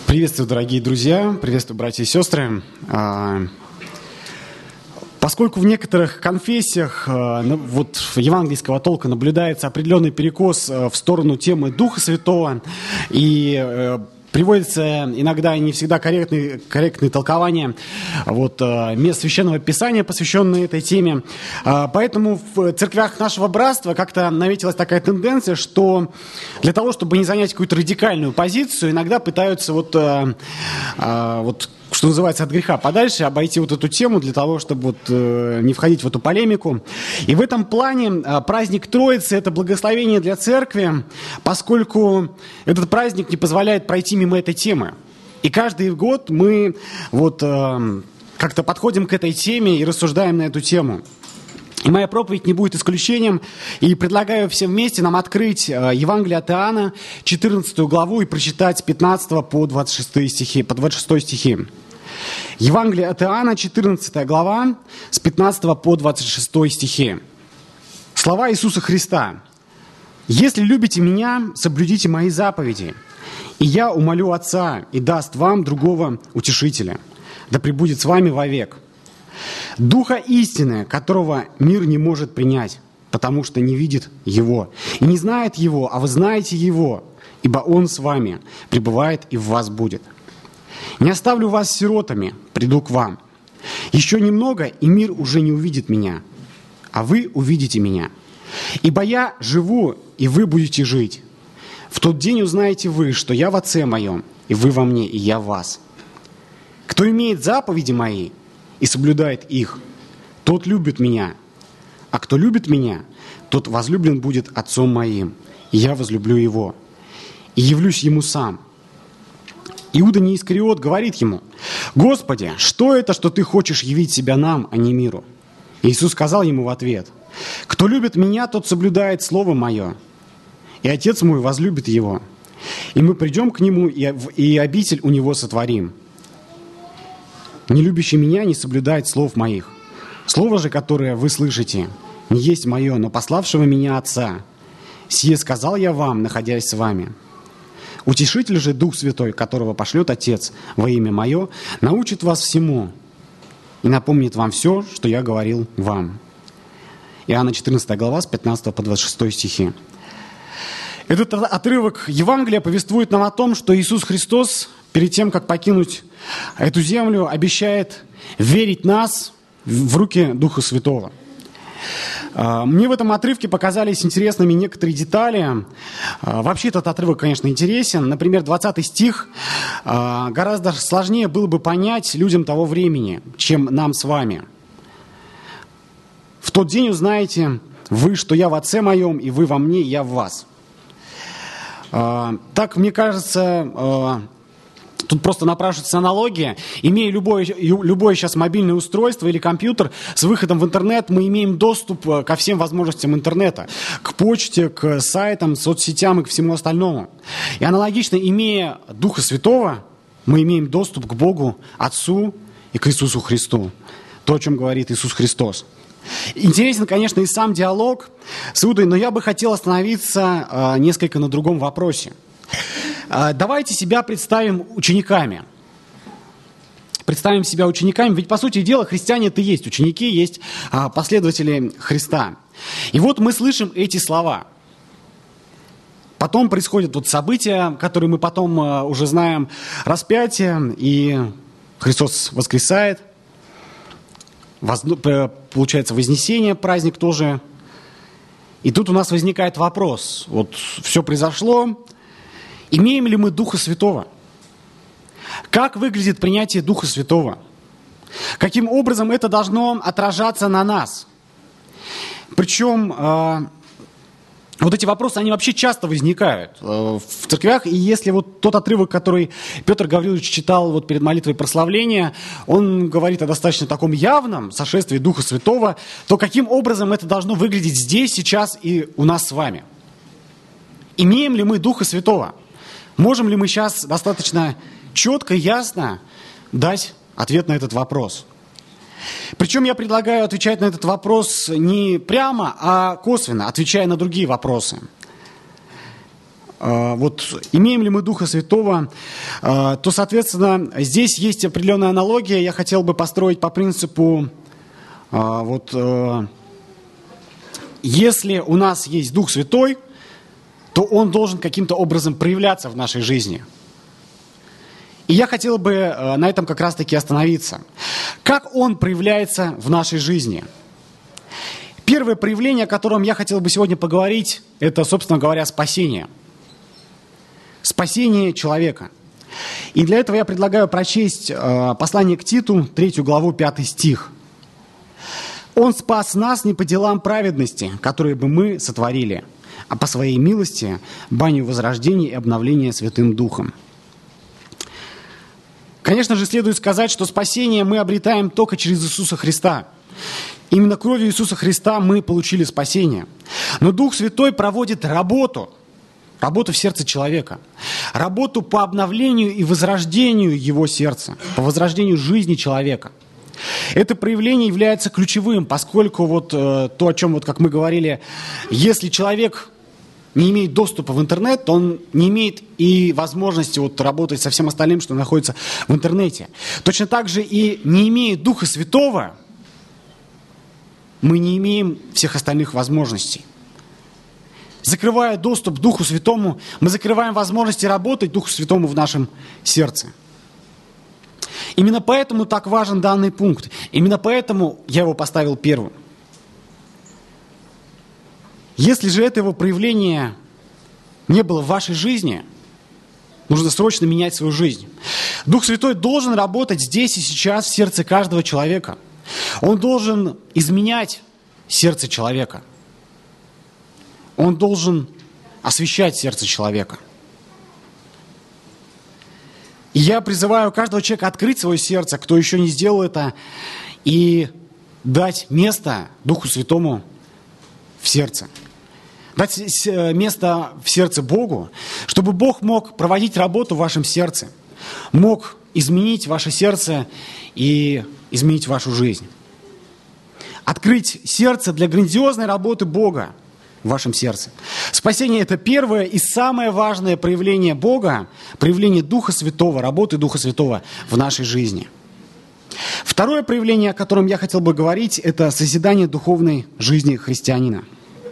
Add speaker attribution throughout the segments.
Speaker 1: Приветствую, дорогие друзья, приветствую, братья и сестры. Поскольку в некоторых конфессиях вот евангельского толка наблюдается определенный перекос в сторону темы Духа Святого, и приводится иногда не всегда корректные толкования мест Священного Писания, посвященные этой теме. Поэтому в церквях нашего братства как-то наметилась такая тенденция, что для того, чтобы не занять какую-то радикальную позицию, иногда пытаются что называется, от греха подальше, обойти вот эту тему для того, чтобы не входить в эту полемику. И в этом плане праздник Троицы – это благословение для церкви, поскольку этот праздник не позволяет пройти мимо этой темы. И каждый год мы как-то подходим к этой теме и рассуждаем на эту тему. И моя проповедь не будет исключением, и предлагаю всем вместе нам открыть Евангелие от Иоанна, 14 главу, и прочитать с 15 по 26 стихи. Евангелие от Иоанна, 14 глава, с 15 по 26 стихи. Слова Иисуса Христа. «Если любите Меня, соблюдите Мои заповеди, и Я умолю Отца, и даст вам другого утешителя, да пребудет с вами вовек. Духа истины, которого мир не может принять, потому что не видит Его и не знает Его, а вы знаете Его, ибо Он с вами пребывает и в вас будет. Не оставлю вас сиротами, приду к вам. Еще немного, и мир уже не увидит Меня, а вы увидите Меня. Ибо Я живу, и вы будете жить. В тот день узнаете вы, что Я в Отце Моем, и вы во Мне, и Я в вас. Кто имеет заповеди Мои и соблюдает их, тот любит Меня. А кто любит Меня, тот возлюблен будет Отцом Моим, и Я возлюблю Его, и явлюсь Ему сам». Иуда не Искариот говорит Ему: «Господи, что это, что Ты хочешь явить себя нам, а не миру?» И Иисус сказал ему в ответ: «Кто любит Меня, тот соблюдает Слово Мое, и Отец Мой возлюбит Его, и мы придем к Нему, и обитель у Него сотворим. Не любящий Меня не соблюдает слов Моих. Слово же, которое вы слышите, не есть Мое, но пославшего Меня Отца. Сие сказал Я вам, находясь с вами. Утешитель же, Дух Святой, которого пошлет Отец во имя Мое, научит вас всему и напомнит вам все, что Я говорил вам». Иоанна 14 глава, с 15 по 26 стихи. Этот отрывок Евангелия повествует нам о том, что Иисус Христос, перед тем, как покинуть эту землю, обещает верить нас в руки Духа Святого. Мне в этом отрывке показались интересными некоторые детали. Вообще этот отрывок, конечно, интересен. Например, 20 стих гораздо сложнее было бы понять людям того времени, чем нам с вами. «В тот день узнаете вы, что Я в Отце Моем, и вы во Мне, и Я в вас». Так, мне кажется, тут просто напрашивается аналогия. Имея любое сейчас мобильное устройство или компьютер с выходом в интернет, мы имеем доступ ко всем возможностям интернета, к почте, к сайтам, соцсетям и к всему остальному. И аналогично, имея Духа Святого, мы имеем доступ к Богу, Отцу и к Иисусу Христу. То, о чем говорит Иисус Христос. Интересен, конечно, и сам диалог с Иудой, но я бы хотел остановиться несколько на другом вопросе. Давайте себя представим учениками. Представим себя учениками, ведь, по сути дела, христиане это и есть ученики, есть последователи Христа. И вот мы слышим эти слова. Потом происходят события, которые мы потом уже знаем, распятие, и Христос воскресает. Получается вознесение, праздник тоже. И тут у нас возникает вопрос. Вот все произошло. Имеем ли мы Духа Святого? Как выглядит принятие Духа Святого? Каким образом это должно отражаться на нас? Причем вот эти вопросы, они вообще часто возникают в церквях. И если вот тот отрывок, который Петр Гаврилович читал перед молитвой прославления, он говорит о достаточно таком явном сошествии Духа Святого, то каким образом это должно выглядеть здесь, сейчас и у нас с вами? Имеем ли мы Духа Святого? Можем ли мы сейчас достаточно четко и ясно дать ответ на этот вопрос? Причем я предлагаю отвечать на этот вопрос не прямо, а косвенно, отвечая на другие вопросы. вот имеем ли мы Духа Святого, то, соответственно, здесь есть определенная аналогия. Я хотел бы построить по принципу, если у нас есть Дух Святой, то Он должен каким-то образом проявляться в нашей жизни. И я хотел бы на этом как раз-таки остановиться. Как Он проявляется в нашей жизни? Первое проявление, о котором я хотел бы сегодня поговорить, это, собственно говоря, спасение. Спасение человека. И для этого я предлагаю прочесть послание к Титу, 3 главу, 5 стих. «Он спас нас не по делам праведности, которые бы мы сотворили, а по своей милости, баню возрождения и обновления Святым Духом». Конечно же, следует сказать, что спасение мы обретаем только через Иисуса Христа. Именно кровью Иисуса Христа мы получили спасение. Но Дух Святой проводит работу в сердце человека, работу по обновлению и возрождению его сердца, по возрождению жизни человека. Это проявление является ключевым, поскольку то, о чем, как мы говорили, если человек не имеет доступа в интернет, то он не имеет и возможности работать со всем остальным, что находится в интернете. Точно так же и не имея Духа Святого, мы не имеем всех остальных возможностей. Закрывая доступ к Духу Святому, мы закрываем возможности работать Духу Святому в нашем сердце. Именно поэтому так важен данный пункт. Именно поэтому я его поставил первым. Если же этого проявления не было в вашей жизни, нужно срочно менять свою жизнь. Дух Святой должен работать здесь и сейчас в сердце каждого человека. Он должен изменять сердце человека. Он должен освещать сердце человека. И я призываю каждого человека открыть свое сердце, кто еще не сделал это, и дать место Духу Святому в сердце. Дать место в сердце Богу, чтобы Бог мог проводить работу в вашем сердце, мог изменить ваше сердце и изменить вашу жизнь. Открыть сердце для грандиозной работы Бога в вашем сердце. Спасение – это первое и самое важное проявление Бога, проявление Духа Святого, работы Духа Святого в нашей жизни. Второе проявление, о котором я хотел бы говорить, это созидание духовной жизни христианина.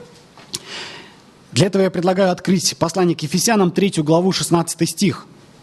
Speaker 1: Для этого я предлагаю открыть послание к Ефесянам, 3 главу, 16 стих.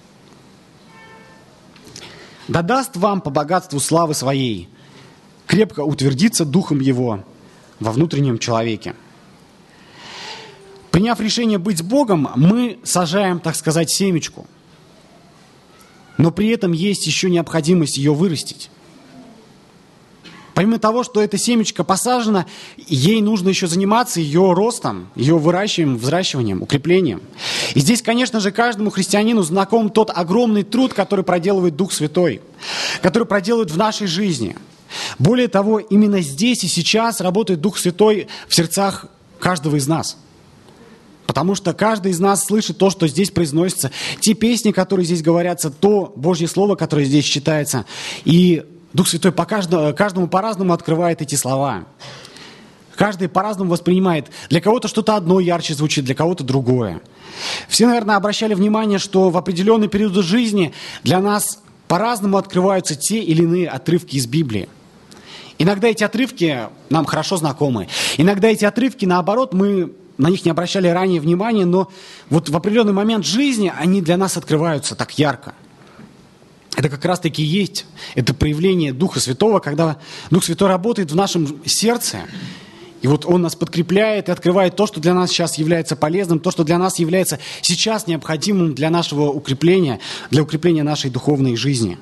Speaker 1: «Да даст вам по богатству славы своей крепко утвердиться Духом Его во внутреннем человеке». Приняв решение быть с Богом, мы сажаем, так сказать, семечку. Но при этом есть еще необходимость ее вырастить. Помимо того, что эта семечка посажена, ей нужно еще заниматься ее ростом, ее выращиванием, взращиванием, укреплением. И здесь, конечно же, каждому христианину знаком тот огромный труд, который проделывает Дух Святой, который проделывает в нашей жизни. Более того, именно здесь и сейчас работает Дух Святой в сердцах каждого из нас. Потому что каждый из нас слышит то, что здесь произносится, те песни, которые здесь говорятся, то Божье Слово, которое здесь читается. И Дух Святой каждому по-разному открывает эти слова. Каждый по-разному воспринимает. Для кого-то что-то одно ярче звучит, для кого-то другое. Все, наверное, обращали внимание, что в определенные периоды жизни для нас по-разному открываются те или иные отрывки из Библии. Иногда эти отрывки нам хорошо знакомы. Иногда эти отрывки, наоборот, мы на них не обращали ранее внимания, но вот в определенный момент жизни они для нас открываются так ярко. Это как раз-таки и есть это проявление Духа Святого, когда Дух Святой работает в нашем сердце, и вот Он нас подкрепляет и открывает то, что для нас сейчас является полезным, то, что для нас является сейчас необходимым для нашего укрепления, для укрепления нашей духовной жизни.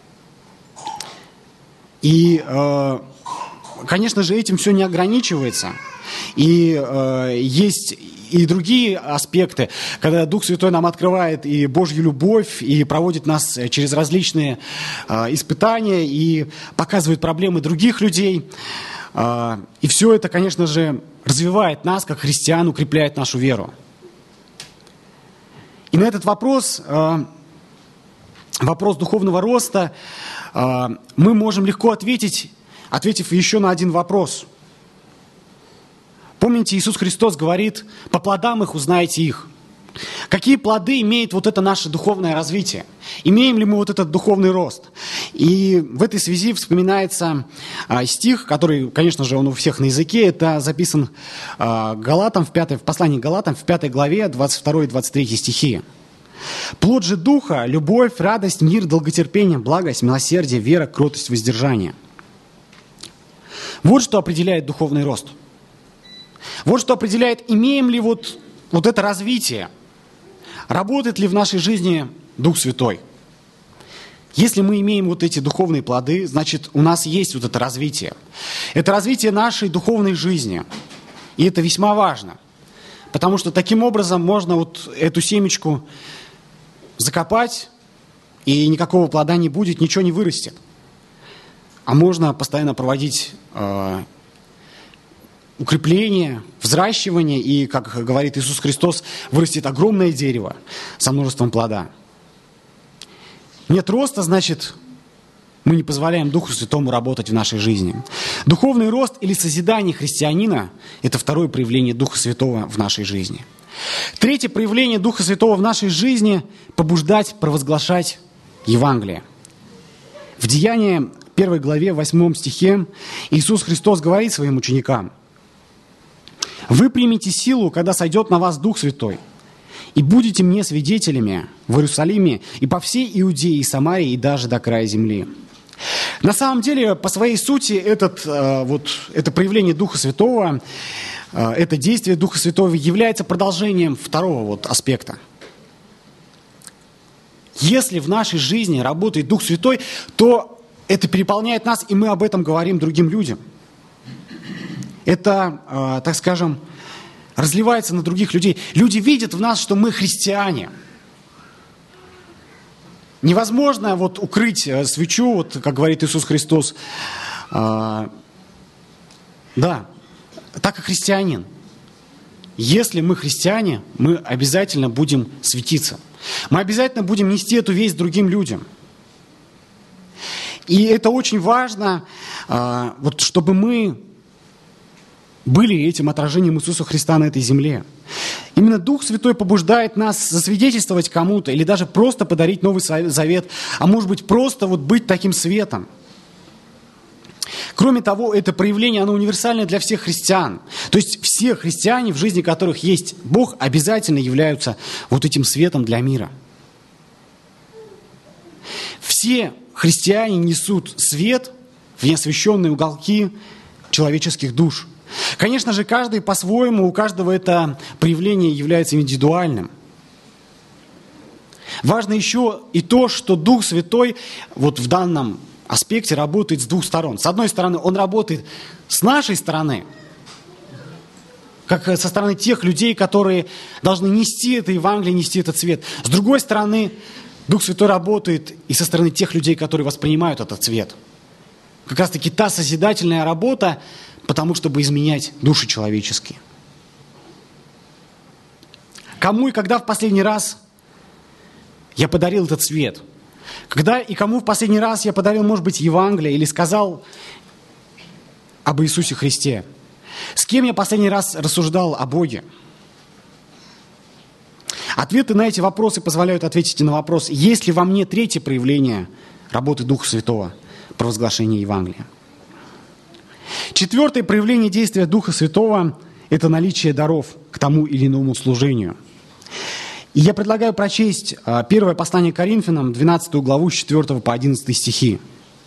Speaker 1: И, конечно же, этим все не ограничивается. И есть и другие аспекты, когда Дух Святой нам открывает и Божью любовь, и проводит нас через различные испытания, и показывает проблемы других людей. И все это, конечно же, развивает нас, как христиан, укрепляет нашу веру. И на этот вопрос, вопрос духовного роста, мы можем легко ответить, ответив еще на один вопрос. Помните, Иисус Христос говорит: «По плодам их узнаете их». Какие плоды имеет вот это наше духовное развитие? Имеем ли мы вот этот духовный рост? И в этой связи вспоминается стих, который, конечно же, он у всех на языке. Это записан Галатам, в послании к Галатам, в 5 главе, 22 и 23 стихи. «Плод же Духа – любовь, радость, мир, долготерпение, благость, милосердие, вера, кротость, воздержание». Вот что определяет духовный рост. Вот что определяет, имеем ли вот это развитие. Работает ли в нашей жизни Дух Святой? Если мы имеем вот эти духовные плоды, значит, у нас есть вот это развитие. Это развитие нашей духовной жизни. И это весьма важно. Потому что таким образом можно вот эту семечку закопать, и никакого плода не будет, ничего не вырастет. А можно постоянно проводить укрепление, взращивание, и, как говорит Иисус Христос, вырастет огромное дерево со множеством плода. Нет роста, значит, мы не позволяем Духу Святому работать в нашей жизни. Духовный рост или созидание христианина – это второе проявление Духа Святого в нашей жизни. Третье проявление Духа Святого в нашей жизни – побуждать, провозглашать Евангелие. В Деянии 1 главе, 8 стихе Иисус Христос говорит своим ученикам: «Вы примете силу, когда сойдет на вас Дух Святой, и будете мне свидетелями в Иерусалиме и по всей Иудее и Самарии, и даже до края земли». На самом деле, по своей сути, это проявление Духа Святого, это действие Духа Святого является продолжением второго аспекта. Если в нашей жизни работает Дух Святой, то это переполняет нас, и мы об этом говорим другим людям. Это, так скажем, разливается на других людей. Люди видят в нас, что мы христиане. Невозможно укрыть свечу, как говорит Иисус Христос. Да, так и христианин. Если мы христиане, мы обязательно будем светиться. Мы обязательно будем нести эту весть другим людям. И это очень важно, чтобы мы были этим отражением Иисуса Христа на этой земле. Именно Дух Святой побуждает нас засвидетельствовать кому-то или даже просто подарить Новый Завет, а может быть просто быть таким светом. Кроме того, это проявление, оно универсальное для всех христиан. То есть все христиане, в жизни которых есть Бог, обязательно являются этим светом для мира. Все христиане несут свет в неосвещенные уголки человеческих душ. Конечно же, каждый по-своему, у каждого это проявление является индивидуальным. Важно еще и то, что Дух Святой в данном аспекте работает с двух сторон. С одной стороны, Он работает с нашей стороны, как со стороны тех людей, которые должны нести это Евангелие, нести этот свет. С другой стороны, Дух Святой работает и со стороны тех людей, которые воспринимают этот свет. Как раз-таки та созидательная работа, потому чтобы изменять души человеческие. Кому и когда в последний раз я подарил этот свет? Когда и кому в последний раз я подарил, может быть, Евангелие или сказал об Иисусе Христе? С кем я последний раз рассуждал о Боге? Ответы на эти вопросы позволяют ответить и на вопрос, есть ли во мне третье проявление работы Духа Святого, провозглашение Евангелия. Четвертое проявление действия Духа Святого – это наличие даров к тому или иному служению. И я предлагаю прочесть первое послание к Коринфянам, 12 главу, с 4 по 11 стихи.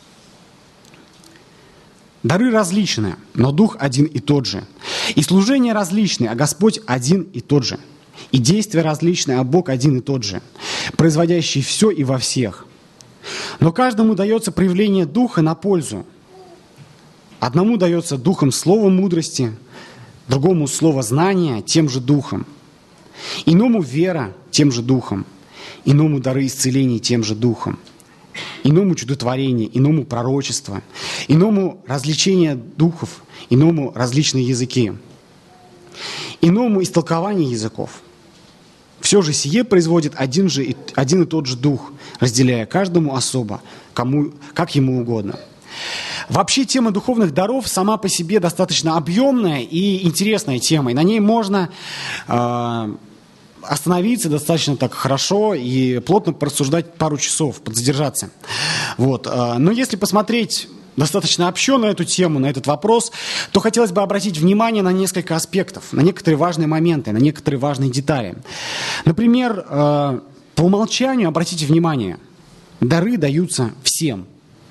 Speaker 1: «Дары различны, но Дух один и тот же. И служения различны, а Господь один и тот же. И действия различны, а Бог один и тот же, производящий все и во всех. Но каждому дается проявление Духа на пользу. Одному дается Духом слово мудрости, другому слово знания тем же Духом, иному вера тем же Духом, иному дары исцеления тем же Духом, иному чудотворение, иному пророчество, иному развлечение духов, иному различные языки, иному истолкование языков. Все же сие производит один и тот же Дух, разделяя каждому особо, как ему угодно». Вообще тема духовных даров сама по себе достаточно объемная и интересная тема. И на ней можно остановиться достаточно так хорошо и плотно порассуждать пару часов, подзадержаться. Вот. Но если посмотреть достаточно общо на эту тему, на этот вопрос, то хотелось бы обратить внимание на несколько аспектов, на некоторые важные моменты, на некоторые важные детали. Например, по умолчанию, обратите внимание, дары даются всем.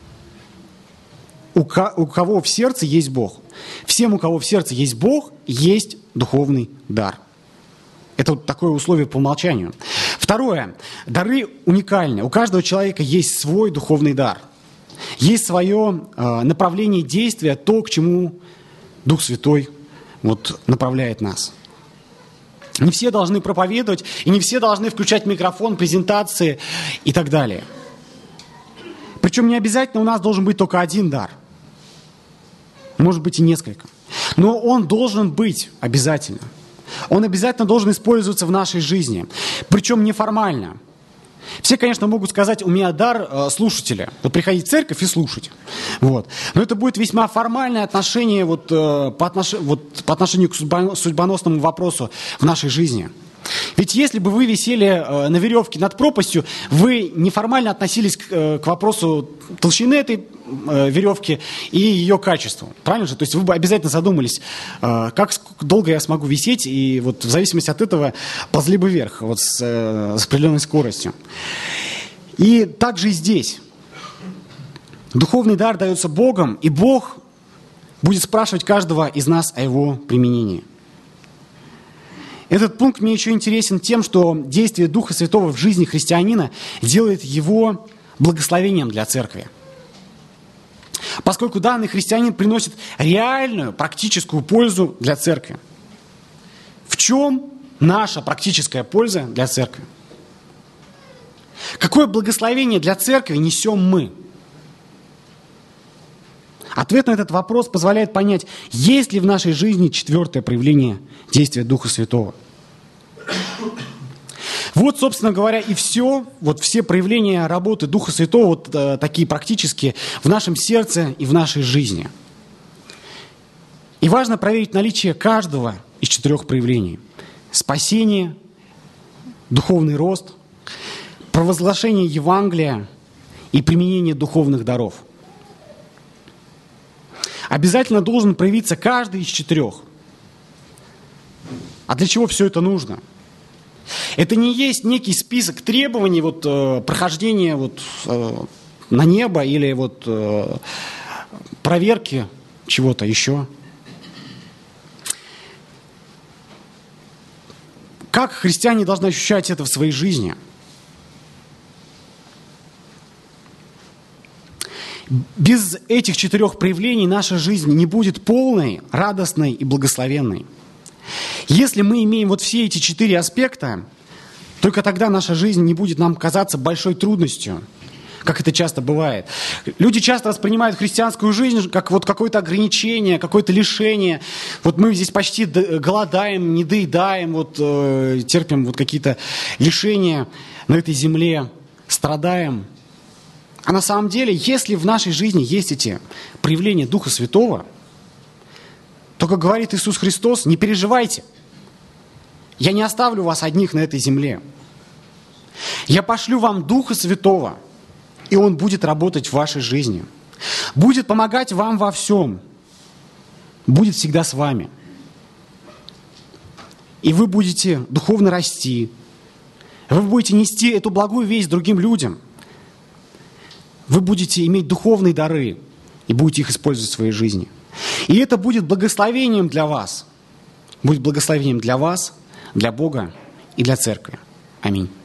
Speaker 1: У кого в сердце есть Бог. Всем, у кого в сердце есть Бог, есть духовный дар. Это вот такое условие по умолчанию. Второе. Дары уникальны. У каждого человека есть свой духовный дар. Есть свое направление действия, то, к чему Дух Святой вот, направляет нас. Не все должны проповедовать, и не все должны включать микрофон, презентации и так далее. Причем не обязательно у нас должен быть только один дар. Может быть и несколько. Но он должен быть обязательно. Он обязательно должен использоваться в нашей жизни. Причем неформально. Все, конечно, могут сказать, у меня дар слушателя. Вот приходить в церковь и слушать. Вот. Но это будет весьма формальное отношение по отношению к судьбоносному вопросу в нашей жизни. Ведь если бы вы висели на веревке над пропастью, вы неформально относились к вопросу толщины этой веревки и ее качеству. Правильно же? То есть вы бы обязательно задумались, как долго я смогу висеть, и вот в зависимости от этого ползли бы вверх вот с определенной скоростью. И также и здесь. Духовный дар дается Богом, и Бог будет спрашивать каждого из нас о его применении. Этот пункт мне еще интересен тем, что действие Духа Святого в жизни христианина делает его благословением для церкви. Поскольку данный христианин приносит реальную, практическую пользу для церкви. В чем наша практическая польза для церкви? Какое благословение для церкви несем мы? Ответ на этот вопрос позволяет понять, есть ли в нашей жизни четвертое проявление действия Духа Святого. Вот, собственно говоря, и все. Вот все проявления работы Духа Святого, вот такие практические, в нашем сердце и в нашей жизни. И важно проверить наличие каждого из четырех проявлений. Спасение, духовный рост, провозглашение Евангелия и применение духовных даров. Обязательно должен проявиться каждый из четырех. А для чего все это нужно? Это не есть некий список требований прохождения на небо или проверки чего-то еще. Как христиане должны ощущать это в своей жизни? Без этих четырех проявлений наша жизнь не будет полной, радостной и благословенной. Если мы имеем вот все эти четыре аспекта, только тогда наша жизнь не будет нам казаться большой трудностью, как это часто бывает. Люди часто воспринимают христианскую жизнь как вот какое-то ограничение, какое-то лишение. Вот мы здесь почти голодаем, не доедаем, терпим вот какие-то лишения на этой земле, страдаем. А на самом деле, если в нашей жизни есть эти проявления Духа Святого, то, как говорит Иисус Христос, не переживайте. Я не оставлю вас одних на этой земле. Я пошлю вам Духа Святого, и Он будет работать в вашей жизни. Будет помогать вам во всем. Будет всегда с вами. И вы будете духовно расти. Вы будете нести эту благую весть другим людям. Вы будете иметь духовные дары и будете их использовать в своей жизни. И это будет благословением для вас. Будет благословением для вас, для Бога и для церкви. Аминь.